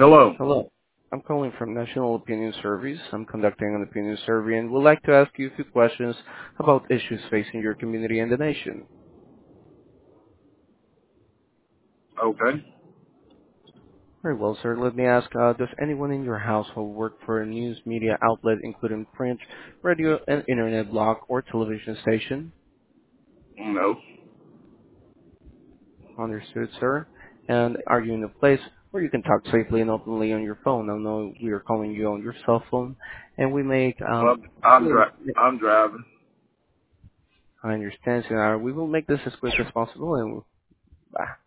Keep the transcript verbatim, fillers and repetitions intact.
Hello. Hello. I'm calling from National Opinion Surveys. I'm conducting an opinion survey and would like to ask you a few questions about issues facing your community and the nation. Okay. Very well, sir. Let me ask, uh, does anyone in your household work for a news media outlet, including print, radio, and internet blog or television station? No. Understood, sir. And are you in a place where you can talk safely and openly on your phone? I know we are calling you on your cell phone, and we make, Well, um, I'm dri- I'm driving. I understand, sir. We will make this as quick as possible, and bye.